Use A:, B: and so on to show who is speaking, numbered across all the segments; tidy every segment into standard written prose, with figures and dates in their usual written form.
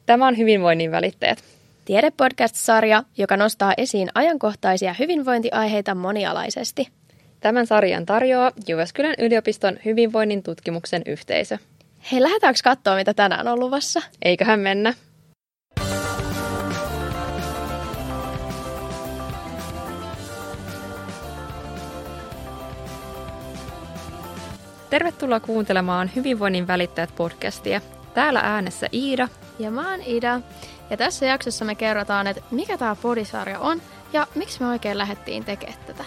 A: Tämä on Hyvinvoinnin välittäjät.
B: Tiedepodcast-sarja, joka nostaa esiin ajankohtaisia hyvinvointiaiheita monialaisesti.
A: Tämän sarjan tarjoaa Jyväskylän yliopiston hyvinvoinnin tutkimuksen yhteisö.
B: Hei, lähdetäänkö katsoa, mitä tänään on luvassa?
A: Eiköhän mennä. Tervetuloa kuuntelemaan Hyvinvoinnin välittäjät podcastia. Täällä äänessä Iida.
B: Ja mä oon Ida. Ja tässä jaksossa me kerrotaan, että mikä tää podisarja on ja miksi me oikein lähdettiin tekemään tätä.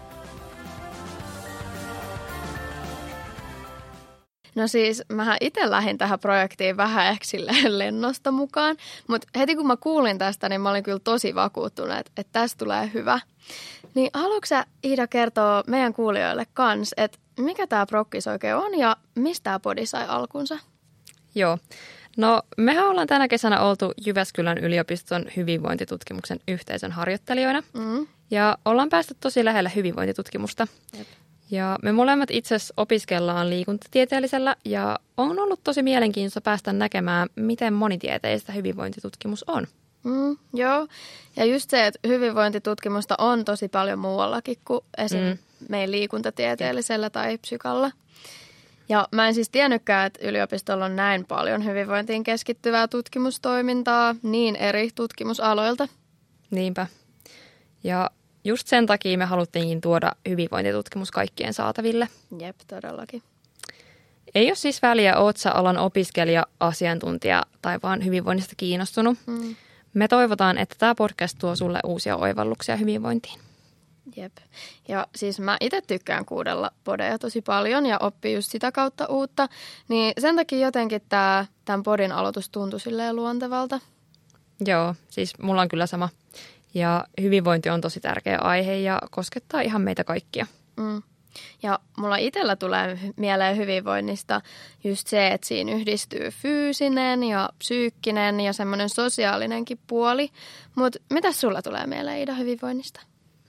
B: No siis, mähän itse lähdin tähän projektiin vähän ehkä lennosta mukaan, mutta heti kun mä kuulin tästä, niin mä olin kyllä tosi vakuuttunut, että tästä tulee hyvä. Niin haluatko sä, Iida, kertoa meidän kuulijoille kans, että mikä tää prokkis oikein on ja mistä tää podi sai alkunsa?
A: Joo. No, mehän ollaan tänä kesänä oltu Jyväskylän yliopiston hyvinvointitutkimuksen yhteisön harjoittelijoina. Ja ollaan päästy tosi lähelle hyvinvointitutkimusta.
B: Jep.
A: Ja me molemmat itse asiassa opiskellaan liikuntatieteellisellä ja on ollut tosi mielenkiintoista päästä näkemään, miten monitieteistä hyvinvointitutkimus on.
B: Joo, ja just se, että hyvinvointitutkimusta on tosi paljon muuallakin kuin esim. Meidän liikuntatieteellisellä tai psykalla. Ja mä en siis tiennytkään, että yliopistolla on näin paljon hyvinvointiin keskittyvää tutkimustoimintaa niin eri tutkimusaloilta.
A: Niinpä. Ja just sen takia me haluttiinkin tuoda hyvinvointitutkimus kaikkien saataville.
B: Jep, todellakin.
A: Ei ole siis väliä, oot sä alan opiskelija, asiantuntija tai vaan hyvinvoinnista kiinnostunut. Me toivotaan, että tämä podcast tuo sulle uusia oivalluksia hyvinvointiin.
B: Jep. Ja siis mä itse tykkään kuudella podeja tosi paljon ja oppii just sitä kautta uutta. Niin sen takia jotenkin tämän podin aloitus tuntui silleen luontevalta.
A: Joo, siis mulla on kyllä sama. Ja hyvinvointi on tosi tärkeä aihe ja koskettaa ihan meitä kaikkia.
B: Ja mulla itsellä tulee mieleen hyvinvoinnista just se, että siinä yhdistyy fyysinen ja psyykkinen ja semmoinen sosiaalinenkin puoli. Mutta mitä sulla tulee mieleen, Ida, hyvinvoinnista?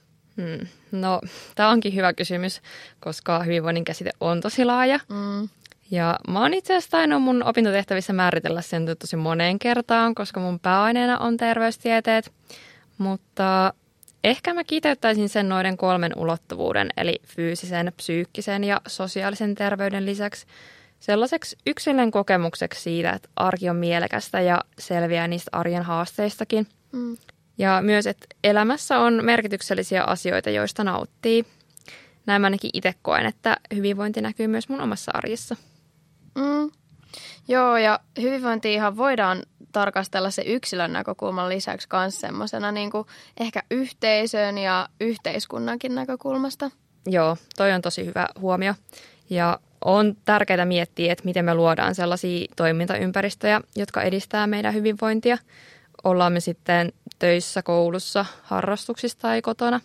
A: No, tämä onkin hyvä kysymys, koska hyvinvoinnin käsite on tosi laaja. Ja mä oon itse asiassa tainnut mun opintotehtävissä määritellä sen tosi moneen kertaan, koska mun pääaineena on terveystieteet. Mutta ehkä mä kiteyttäisin sen noiden 3 ulottuvuuden, eli fyysisen, psyykkisen ja sosiaalisen terveyden lisäksi sellaiseksi yksilön kokemukseksi siitä, että arki on mielekästä ja selviää niistä arjen haasteistakin. Ja myös, että elämässä on merkityksellisiä asioita, joista nauttii. Näin mä ainakin itse koen, että hyvinvointi näkyy myös mun omassa arjessa.
B: Joo, ja hyvinvointiahan voidaan tarkastella se yksilön näkökulman lisäksi myös semmoisena niin kuin ehkä yhteisön ja yhteiskunnankin näkökulmasta.
A: Joo, toi on tosi hyvä huomio. Ja on tärkeää miettiä, että miten me luodaan sellaisia toimintaympäristöjä, jotka edistää meidän hyvinvointia. Ollaan me sitten töissä, koulussa, harrastuksissa tai kotona.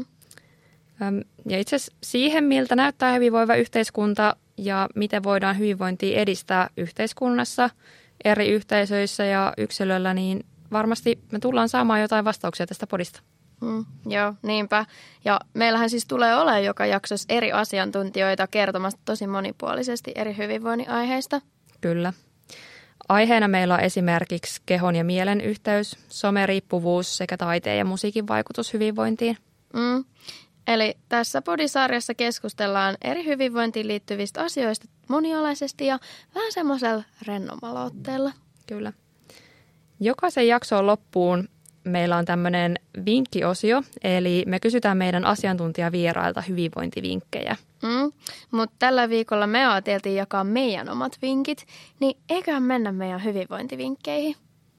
A: Ja itse asiassa siihen, miltä näyttää hyvinvoiva yhteiskunta ja miten voidaan hyvinvointia edistää yhteiskunnassa, eri yhteisöissä ja yksilöllä, niin varmasti me tullaan saamaan jotain vastauksia tästä podista.
B: Joo, niinpä. Ja meillähän siis tulee olemaan joka jaksossa eri asiantuntijoita kertomassa tosi monipuolisesti eri hyvinvoinnin aiheista.
A: Kyllä. Aiheena meillä on esimerkiksi kehon ja mielen yhteys, someriippuvuus sekä taiteen ja musiikin vaikutus hyvinvointiin.
B: Eli tässä podisarjassa keskustellaan eri hyvinvointiin liittyvistä asioista monialaisesti ja vähän semmoisella rennommalla otteella.
A: Kyllä. Jokaisen jakson loppuun meillä on tämmöinen vinkkiosio, eli me kysytään meidän asiantuntijavierailta hyvinvointivinkkejä.
B: Mutta tällä viikolla me ajateltiin jakaa meidän omat vinkit, niin eiköhän mennä meidän hyvinvointivinkkeihin.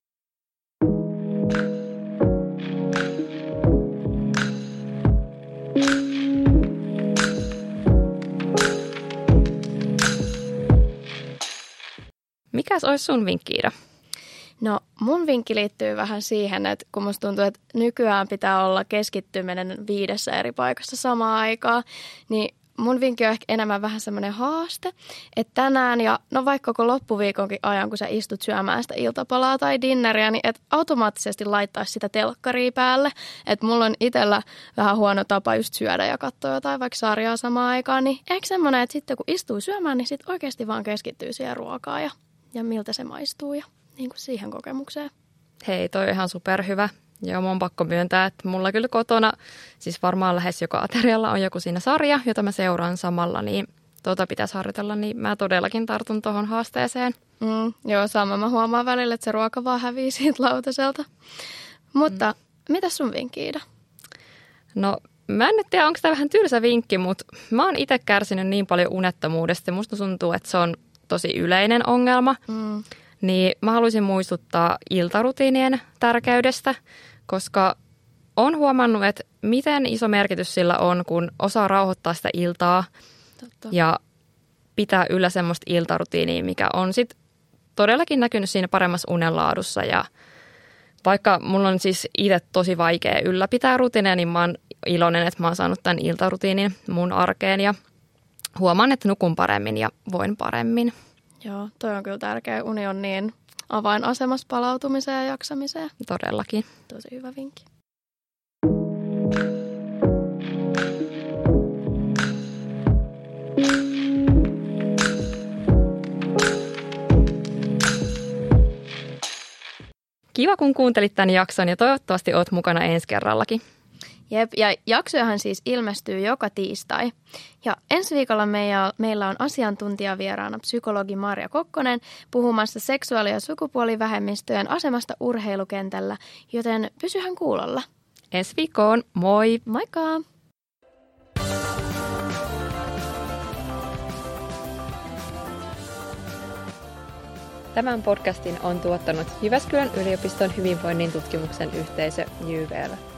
A: Mikäs olisi sun vinkki, Ida?
B: No mun vinkki liittyy vähän siihen, että kun musta tuntuu, että nykyään pitää olla keskittyminen 5 eri paikassa samaan aikaan, niin mun vinkki on ehkä enemmän vähän semmoinen haaste, että tänään ja no vaikka koko loppuviikonkin ajan, kun sä istut syömään sitä iltapalaa tai dinneriä, niin et automaattisesti laittaisi sitä telkkaria päälle. Että mulla on itsellä vähän huono tapa just syödä ja katsoa jotain vaikka sarjaa samaan aikaan, niin ehkä semmoinen, että sitten kun istuu syömään, niin sitten oikeasti vaan keskittyy siihen ruokaan ja miltä se maistuu ja niin kuin siihen kokemukseen.
A: Hei, toi on ihan superhyvä. Joo, mun on pakko myöntää, että mulla kyllä kotona, siis varmaan lähes joka aterialla on joku siinä sarja, jota mä seuraan samalla, niin pitäisi harjoitella, niin mä todellakin tartun tuohon haasteeseen.
B: Joo, sama. Mä huomaan välillä, että se ruoka vaan hävii siitä lautaselta. Mutta mitäs sun vinkki, Iida?
A: No, mä en nyt tiedä, onko tämä vähän tylsä vinkki, mutta mä oon itse kärsinyt niin paljon unettomuudesta. Musta tuntuu, että se on tosi yleinen ongelma. Niin mä haluaisin muistuttaa iltarutiinien tärkeydestä, koska on huomannut, että miten iso merkitys sillä on, kun osaa rauhoittaa sitä iltaa.
B: Totta.
A: Ja pitää yllä semmoista iltarutiinia, mikä on sitten todellakin näkynyt siinä paremmassa unenlaadussa. Ja vaikka mulla on siis itse tosi vaikea ylläpitää rutiineja, niin mä oon iloinen, että mä oon saanut tämän iltarutiinin mun arkeen ja huomaan, että nukun paremmin ja voin paremmin.
B: Joo, toi on kyllä tärkeä. Uni on niin avainasemassa palautumiseen ja jaksamiseen.
A: Todellakin.
B: Tosi hyvä vinkki.
A: Kiva, kun kuuntelit tämän jakson ja toivottavasti oot mukana ensi kerrallakin.
B: Jep, ja jaksojahan siis ilmestyy joka tiistai. Ja ensi viikolla meillä on asiantuntijavieraana psykologi Marja Kokkonen puhumassa seksuaali- ja sukupuolivähemmistöjen asemasta urheilukentällä, joten pysyhän kuulolla.
A: Ensi viikkoon, moi!
B: Moikka!
A: Tämän podcastin on tuottanut Jyväskylän yliopiston hyvinvoinnin tutkimuksen yhteisö JYVL.